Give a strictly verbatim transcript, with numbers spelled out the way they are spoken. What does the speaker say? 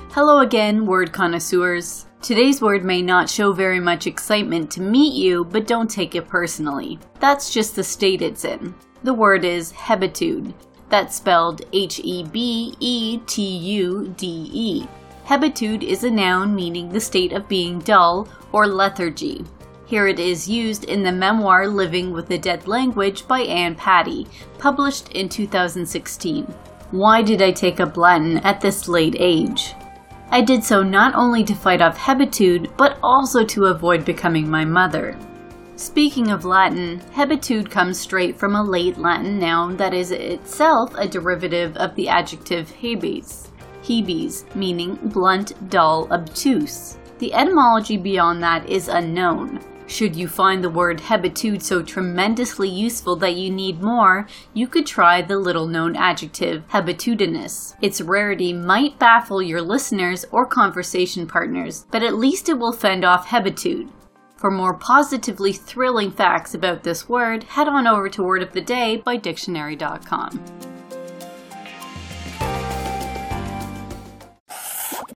Hello again, word connoisseurs. Today's word may not show very much excitement to meet you, but don't take it personally. That's just the state it's in. The word is hebetude. That's spelled H E B E T U D E. Hebetude is a noun meaning the state of being dull or lethargy. Here it is used in the memoir Living with a Dead Language by Ann Patty, published in two thousand sixteen. Why did I take up Latin at this late age? I did so not only to fight off hebetude, but also to avoid becoming my mother. Speaking of Latin, hebetude comes straight from a late Latin noun that is itself a derivative of the adjective hebes, hebes, meaning blunt, dull, obtuse. The etymology beyond that is unknown. Should you find the word hebetude so tremendously useful that you need more, you could try the little-known adjective hebetudinous. Its rarity might baffle your listeners or conversation partners, but at least it will fend off hebetude. For more positively thrilling facts about this word, head on over to Word of the Day by dictionary dot com.